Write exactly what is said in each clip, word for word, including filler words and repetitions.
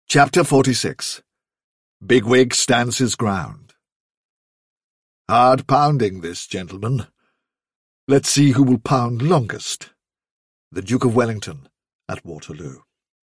Chapter forty-six. Bigwig Stands His Ground. Hard pounding, this, gentlemen. Let's see who will pound longest. The Duke of Wellington at Waterloo.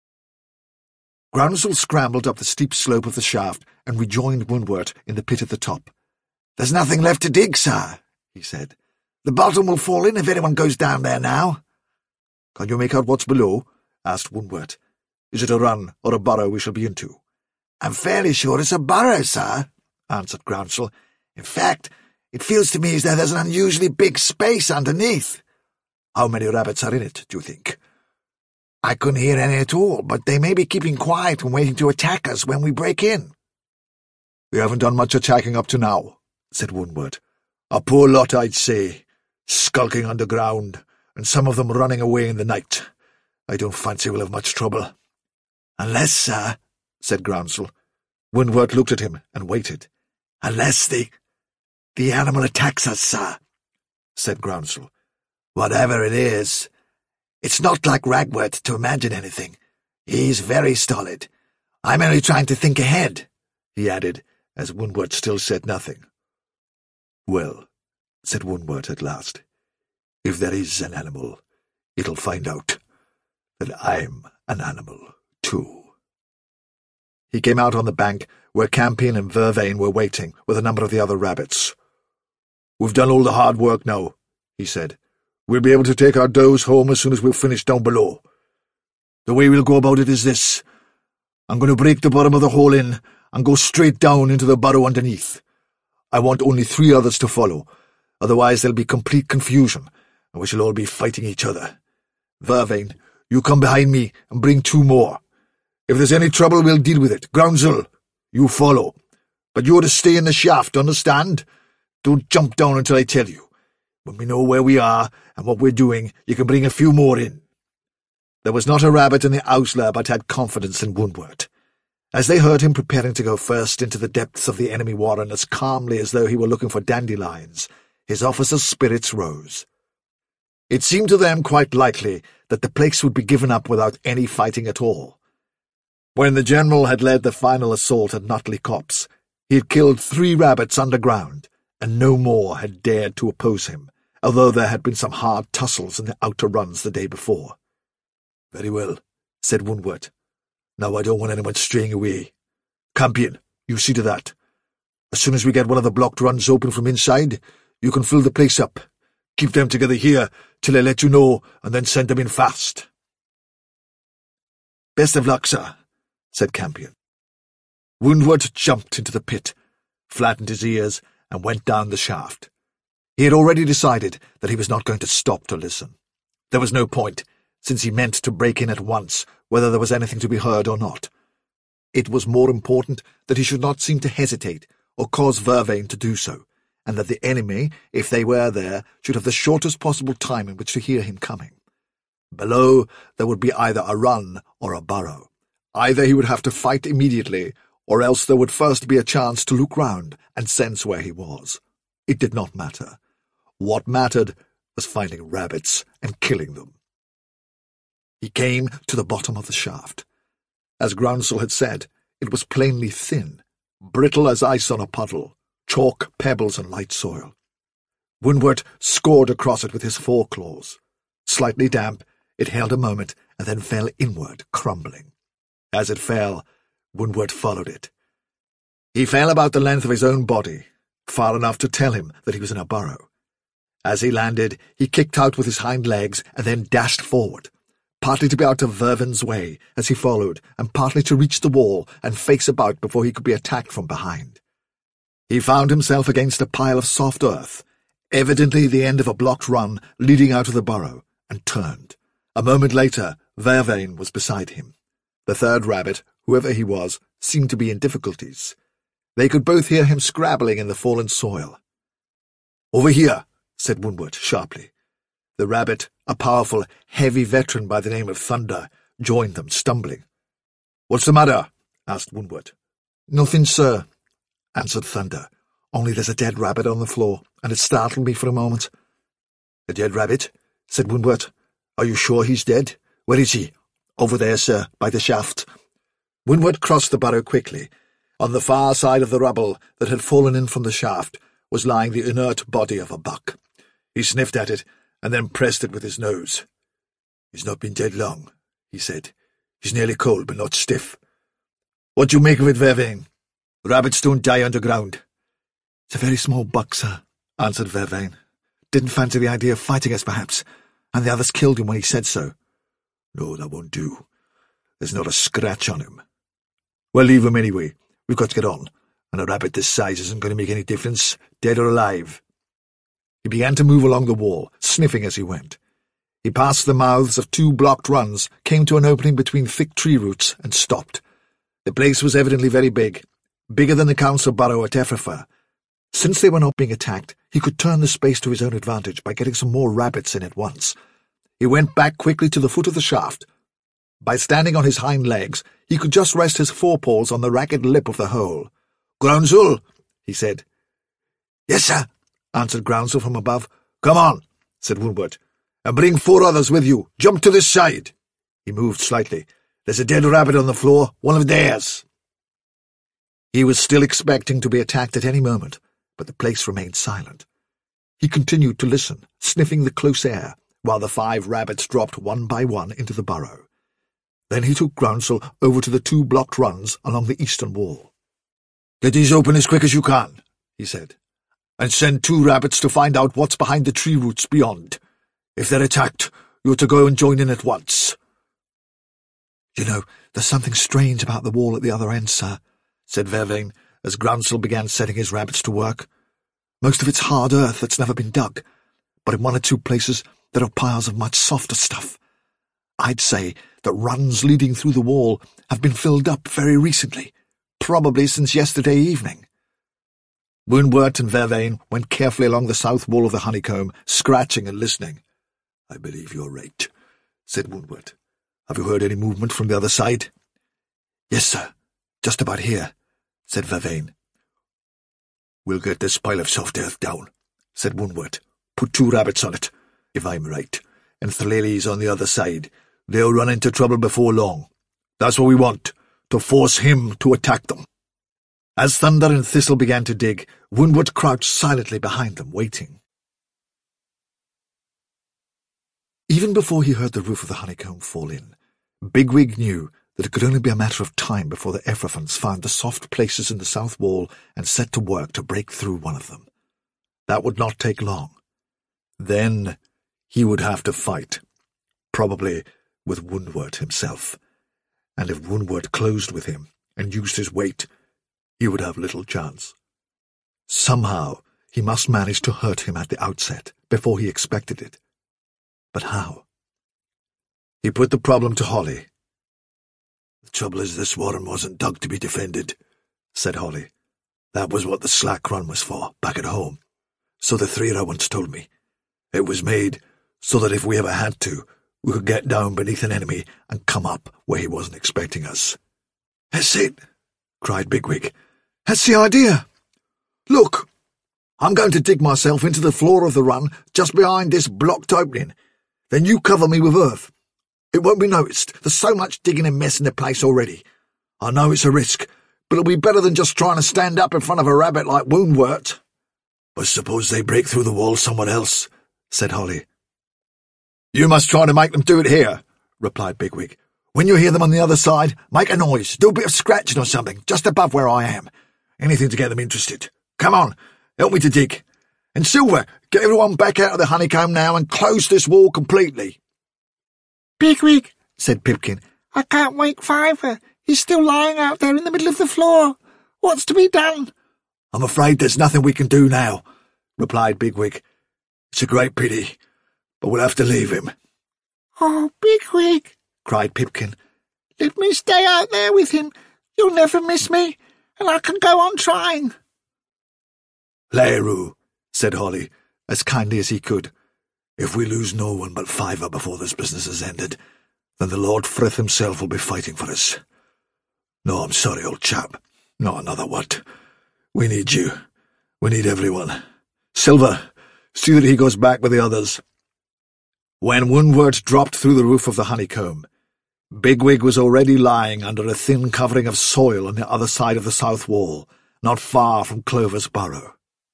Groundsel scrambled up the steep slope of the shaft and rejoined Woundwort in the pit at the top. "There's nothing left to dig, sir," he said. "The bottom will fall in if anyone goes down there now." "Can you make out what's below?" asked Woundwort. "Is it a run or a burrow we shall be into?" "I'm fairly sure it's a burrow, sir," answered Groundsel. "In fact, it feels to me as though there's an unusually big space underneath." "How many rabbits are in it, do you think?" "I couldn't hear any at all, but they may be keeping quiet and waiting to attack us when we break in." "We haven't done much attacking up to now," said Woundwort. "A poor lot, I'd say, skulking underground, and some of them running away in the night. I don't fancy we'll have much trouble." "Unless, sir," said Groundsel. Woundwort looked at him and waited. "Unless the... the animal attacks us, sir," said Groundsel. "Whatever it is, it's not like Ragwort to imagine anything. He's very stolid. I'm only trying to think ahead," he added, as Woundwort still said nothing. "Well," said Woundwort at last, "if there is an animal, it'll find out that I'm an animal too." He came out on the bank where Campion and Vervain were waiting with a number of the other rabbits. "We've done all the hard work now," he said. "We'll be able to take our does home as soon as we've finished down below. The way we'll go about it is this. I'm going to break the bottom of the hole in and go straight down into the burrow underneath. I want only three others to follow, otherwise there'll be complete confusion, and we shall all be fighting each other. Vervain, you come behind me and bring two more. If there's any trouble, we'll deal with it. Groundsel, you follow. But you're to stay in the shaft, understand? Don't jump down until I tell you. When we know where we are and what we're doing, you can bring a few more in." There was not a rabbit in the Owsler but had confidence in Woundwort. As they heard him preparing to go first into the depths of the enemy warren as calmly as though he were looking for dandelions, his officers' spirits rose. It seemed to them quite likely that the place would be given up without any fighting at all. When the general had led the final assault at Nutley Copse, he had killed three rabbits underground, and no more had dared to oppose him, although there had been some hard tussles in the outer runs the day before. "Very well," said Woundwort. "Now I don't want anyone straying away. Campion, you see to that. As soon as we get one of the blocked runs open from inside, you can fill the place up. Keep them together here till I let you know, and then send them in fast." "Best of luck, sir," said Campion. Woundwort jumped into the pit, flattened his ears, and went down the shaft. He had already decided that he was not going to stop to listen. There was no point, since he meant to break in at once, whether there was anything to be heard or not. It was more important that he should not seem to hesitate or cause Vervain to do so, and that the enemy, if they were there, should have the shortest possible time in which to hear him coming. Below there would be either a run or a burrow. Either he would have to fight immediately, or else there would first be a chance to look round and sense where he was. It did not matter. What mattered was finding rabbits and killing them. He came to the bottom of the shaft. As Groundsel had said, it was plainly thin, brittle as ice on a puddle, chalk, pebbles, and light soil. Woundwort scored across it with his foreclaws. Slightly damp, it held a moment and then fell inward, crumbling. As it fell, Woundwort followed it. He fell about the length of his own body, far enough to tell him that he was in a burrow. As he landed, he kicked out with his hind legs and then dashed forward, partly to be out of Vervain's way as he followed, and partly to reach the wall and face about before he could be attacked from behind. He found himself against a pile of soft earth, evidently the end of a blocked run leading out of the burrow, and turned. A moment later, Vervain was beside him. The third rabbit, whoever he was, seemed to be in difficulties. They could both hear him scrabbling in the fallen soil. "Over here," said Woundwort sharply. The rabbit, a powerful, heavy veteran by the name of Thunder, joined them, stumbling. "What's the matter?" asked Woundwort. "Nothing, sir," answered Thunder. "Only there's a dead rabbit on the floor, and it startled me for a moment." "A dead rabbit?" said Woundwort. "Are you sure he's dead? Where is he?" "Over there, sir, by the shaft." Woundwort crossed the burrow quickly. On the far side of the rubble that had fallen in from the shaft was lying the inert body of a buck. He sniffed at it, and then pressed it with his nose. "He's not been dead long," he said. "He's nearly cold, but not stiff. What do you make of it, Vervain? Rabbits don't die underground." "It's a very small buck, sir," answered Vervain. "Didn't fancy the idea of fighting us, perhaps, and the others killed him when he said so." "No, that won't do. There's not a scratch on him." "Well, leave him anyway. We've got to get on, and a rabbit this size isn't going to make any difference, dead or alive." He began to move along the wall, sniffing as he went. He passed the mouths of two blocked runs, came to an opening between thick tree roots, and stopped. The place was evidently very big, bigger than the council burrow at Efrafa. Since they were not being attacked, he could turn the space to his own advantage by getting some more rabbits in at once. He went back quickly to the foot of the shaft. By standing on his hind legs, he could just rest his forepaws on the ragged lip of the hole. "Groundsel," he said. "Yes, sir," answered Groundsel from above. "Come on," said Woundwort, "and bring four others with you. Jump to this side." He moved slightly. "There's a dead rabbit on the floor, one of theirs." He was still expecting to be attacked at any moment, but the place remained silent. He continued to listen, sniffing the close air, while the five rabbits dropped one by one into the burrow. Then he took Groundsel over to the two blocked runs along the eastern wall. "Get these open as quick as you can," he said, "and send two rabbits to find out what's behind the tree roots beyond. If they're attacked, you're to go and join in at once." "You know, there's something strange about the wall at the other end, sir," said Vervain, as Groundsel began setting his rabbits to work. "Most of it's hard earth that's never been dug, but in one or two places there are piles of much softer stuff. I'd say that runs leading through the wall have been filled up very recently, probably since yesterday evening." Woundwort and Vervain went carefully along the south wall of the honeycomb, scratching and listening. "I believe you're right," said Woundwort. "Have you heard any movement from the other side?" "Yes, sir, just about here," said Vervain. "We'll get this pile of soft earth down," said Woundwort. "Put two rabbits on it, if I'm right, and Thleli's on the other side. They'll run into trouble before long. That's what we want, to force him to attack them." As Thunder and Thistle began to dig, Woundwort crouched silently behind them, waiting. Even before he heard the roof of the honeycomb fall in, Bigwig knew that it could only be a matter of time before the Efrafans found the soft places in the south wall and set to work to break through one of them. That would not take long. Then he would have to fight, probably with Woundwort himself, and if Woundwort closed with him and used his weight, he would have little chance. Somehow he must manage to hurt him at the outset, before he expected it. But how? He put the problem to Holly. "The trouble is this warren wasn't dug to be defended," said Holly. "That was what the slack run was for, back at home. So the Threera once told me. It was made so that if we ever had to, we could get down beneath an enemy and come up where he wasn't expecting us." "That's it," cried Bigwig. "That's the idea. Look, I'm going to dig myself into the floor of the run just behind this blocked opening. Then you cover me with earth. It won't be noticed. There's so much digging and messing the place already. I know it's a risk, but it'll be better than just trying to stand up in front of a rabbit like Woundwort." "But suppose they break through the wall somewhere else," said Holly. "You must try to make them do it here," replied Bigwig. "When you hear them on the other side, make a noise, do a bit of scratching or something, just above where I am. Anything to get them interested. Come on, help me to dig. And Silver, get everyone back out of the honeycomb now and close this wall completely." "Bigwig," said Pipkin, "I can't wake Fiver. He's still lying out there in the middle of the floor. What's to be done?" "I'm afraid there's nothing we can do now," replied Bigwig. "It's a great pity, but we'll have to leave him." "Oh, Bigwig," cried Pipkin, "let me stay out there with him. You'll never miss me, and I can go on trying." "Leru," said Holly, as kindly as he could, "if we lose no one but Fiver before this business is ended, then the Lord Frith himself will be fighting for us. No, I'm sorry, old chap. Not another what. We need you. We need everyone. Silver, see that he goes back with the others." When Woundwort dropped through the roof of the honeycomb, Bigwig was already lying under a thin covering of soil on the other side of the south wall, not far from Clover's burrow.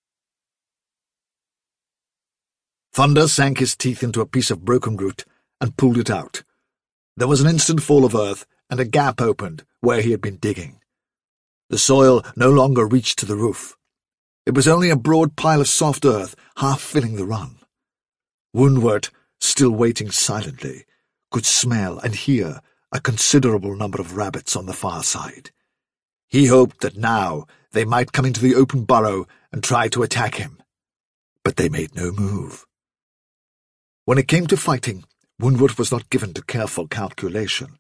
Thunder sank his teeth into a piece of broken root and pulled it out. There was an instant fall of earth, and a gap opened where he had been digging. The soil no longer reached to the roof. It was only a broad pile of soft earth half filling the run. Woundwort, still waiting silently, could smell and hear a considerable number of rabbits on the far side. He hoped that now they might come into the open burrow and try to attack him. But they made no move. When it came to fighting, Woundwort was not given to careful calculation.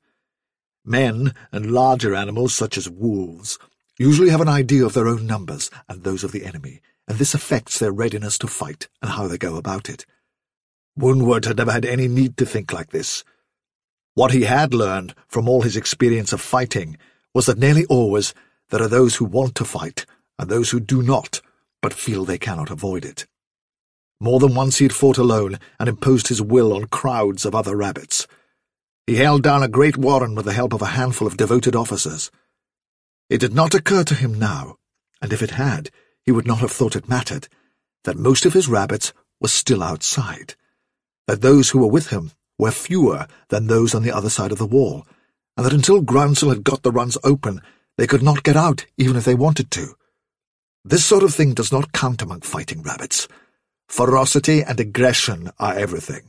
Men and larger animals such as wolves usually have an idea of their own numbers and those of the enemy, and this affects their readiness to fight and how they go about it. Woundwort had never had any need to think like this. What he had learned from all his experience of fighting was that nearly always there are those who want to fight and those who do not, but feel they cannot avoid it. More than once he had fought alone and imposed his will on crowds of other rabbits. He held down a great warren with the help of a handful of devoted officers. It did not occur to him now, and if it had, he would not have thought it mattered, that most of his rabbits were still outside, that those who were with him were fewer than those on the other side of the wall, and that until Groundsel had got the runs open, they could not get out even if they wanted to. This sort of thing does not count among fighting rabbits. Ferocity and aggression are everything.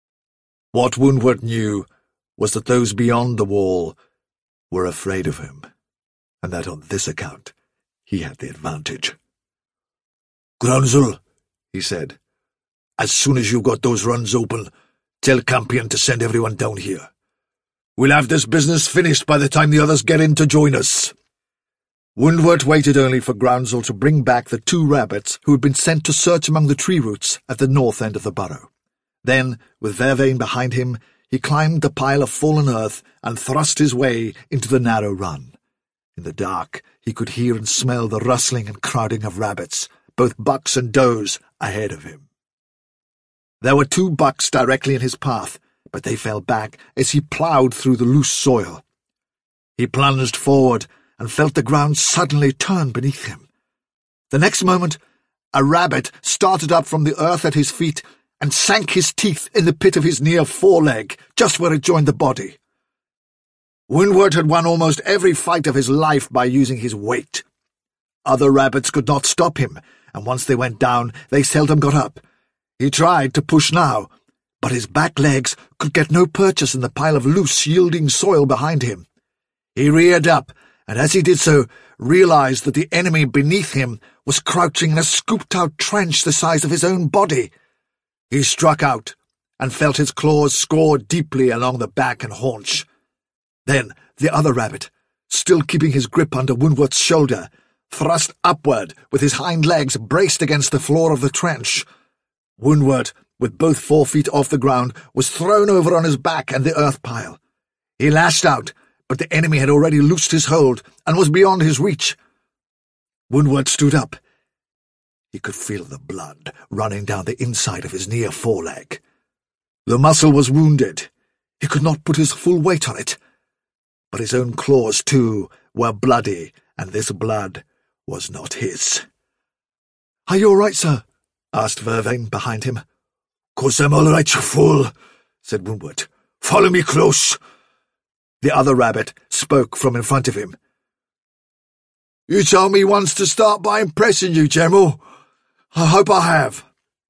What Woundwort knew was that those beyond the wall were afraid of him, and that on this account he had the advantage. "Groundsel," he said, "as soon as you've got those runs open, tell Campion to send everyone down here. We'll have this business finished by the time the others get in to join us." Woundwort waited only for Groundsel to bring back the two rabbits who had been sent to search among the tree roots at the north end of the burrow. Then, with Vervain behind him, he climbed the pile of fallen earth and thrust his way into the narrow run. In the dark, he could hear and smell the rustling and crowding of rabbits, both bucks and does, ahead of him. There were two bucks directly in his path, but they fell back as he ploughed through the loose soil. He plunged forward and felt the ground suddenly turn beneath him. The next moment, a rabbit started up from the earth at his feet and sank his teeth in the pit of his near foreleg, just where it joined the body. Woundwort had won almost every fight of his life by using his weight. Other rabbits could not stop him, and once they went down, they seldom got up. He tried to push now, but his back legs could get no purchase in the pile of loose, yielding soil behind him. He reared up, and as he did so, realized that the enemy beneath him was crouching in a scooped-out trench the size of his own body. He struck out, and felt his claws score deeply along the back and haunch. Then the other rabbit, still keeping his grip under Woundwort's shoulder, thrust upward with his hind legs braced against the floor of the trench. Woundwort, with both forefeet off the ground, was thrown over on his back and the earth pile. He lashed out, but the enemy had already loosed his hold and was beyond his reach. Woundwort stood up. He could feel the blood running down the inside of his near foreleg. The muscle was wounded. He could not put his full weight on it. But his own claws, too, were bloody, and this blood was not his. "Are you all right, sir?" asked Vervain behind him. "Course I'm all right, you fool," said Woundwort. "Follow me close." The other rabbit spoke from in front of him. "You told me once to start by impressing you, General. I hope I have."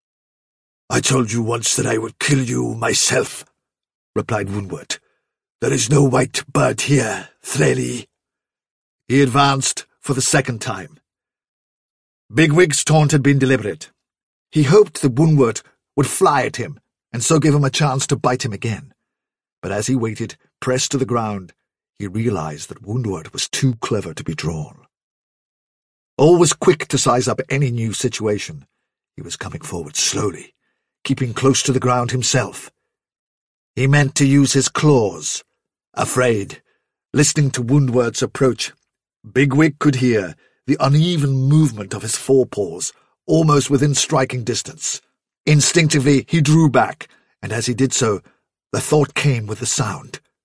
"I told you once that I would kill you myself," replied Woundwort. "There is no white bird here, Thrally." He advanced for the second time. Bigwig's taunt had been deliberate. He hoped that Woundwort would fly at him, and so give him a chance to bite him again. But as he waited, pressed to the ground, he realized that Woundwort was too clever to be drawn. Always quick to size up any new situation, he was coming forward slowly, keeping close to the ground himself. He meant to use his claws. Afraid, listening to Woundwort's approach, Bigwig could hear the uneven movement of his forepaws, almost within striking distance. Instinctively he drew back, and as he did so, the thought came with the sound.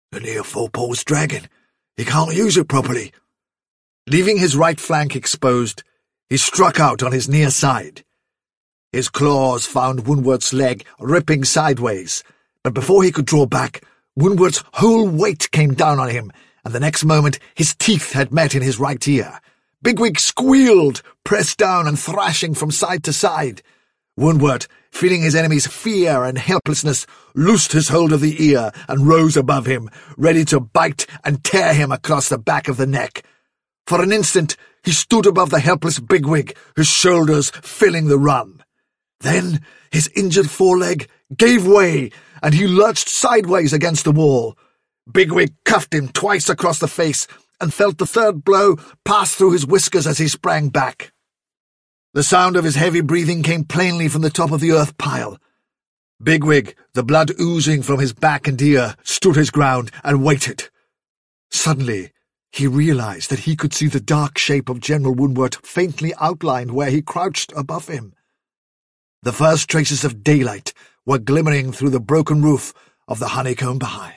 "The near four-paws dragon. He can't use it properly." Leaving his right flank exposed, he struck out on his near side. His claws found Woundwort's leg, ripping sideways, but before he could draw back, Woundwort's whole weight came down on him, and the next moment his teeth had met in his right ear. Bigwig squealed, pressed down and thrashing from side to side. Woundwort, feeling his enemy's fear and helplessness, loosed his hold of the ear and rose above him, ready to bite and tear him across the back of the neck. For an instant he stood above the helpless Bigwig, his shoulders filling the run. Then his injured foreleg gave way, and he lurched sideways against the wall. Bigwig cuffed him twice across the face, and felt the third blow pass through his whiskers as he sprang back. The sound of his heavy breathing came plainly from the top of the earth pile. Bigwig, the blood oozing from his back and ear, stood his ground and waited. Suddenly, he realized that he could see the dark shape of General Woundwort faintly outlined where he crouched above him. The first traces of daylight were glimmering through the broken roof of the honeycomb behind.